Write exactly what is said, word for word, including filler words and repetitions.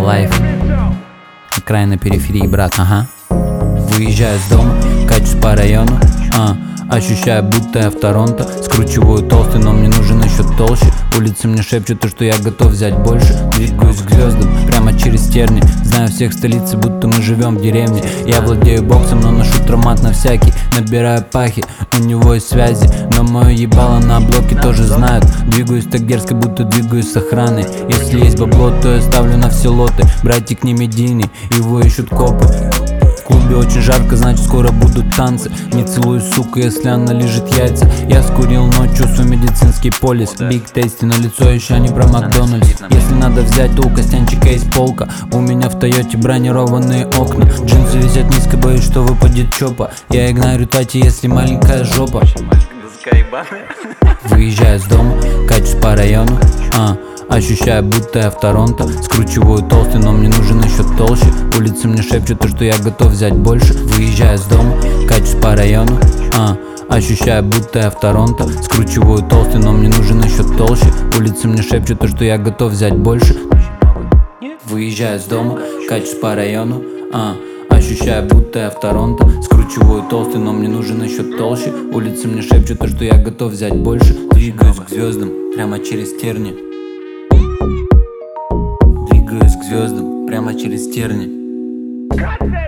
лайф. Край на периферии, брат, ага. Выезжаю с дома, качусь по району, а ощущаю, будто я в Торонто. Скручиваю толстый, но мне нужен еще толще. Улицы мне шепчут, что я готов взять больше. Двигаюсь к звездам, прямо через терни. Знаю всех в столице, будто мы живем в деревне. Я владею боксом, но ношу травмат на всякий. Набираю пахи, у него есть связи, но мое ебало на блоке тоже знают. Двигаюсь так дерзко, будто двигаюсь с охраной. Если есть бабло, то я ставлю на все лоты. Братик не медийный, его ищут копы. В клубе очень жарко, значит скоро будут танцы. Не целую, сука, если она лежит яйца. Я скурил ночью свой медицинский полис. Биг тейсти, но лицо еще не про Макдональдс. Если надо взять, то у Костянчика есть полка. У меня в Тойоте бронированные окна. Джинсы висят низко, боюсь, что выпадет чопа. Я игнорю тати, если маленькая жопа. Выезжаю с дома, качусь по району, а ощущаю, будто я в Торонто. Скручиваю толстый, но мне нужен еще толще. Улицы мне шепчут, что я готов взять больше. Выезжаю с дома, качусь по району, а ощущаю, будто я в Торонто. Скручиваю толстый, но мне нужен еще толще. Улицы мне шепчут, что я готов взять больше. Выезжаю с дома, качусь по району, а ощущаю, будто я в Торонто. Скручиваю толстый, но мне нужен еще толще. Улицы мне шепчут, что я готов взять больше. Двигаюсь к звездам, прямо через терни. Двигаюсь к звездам, прямо через терни.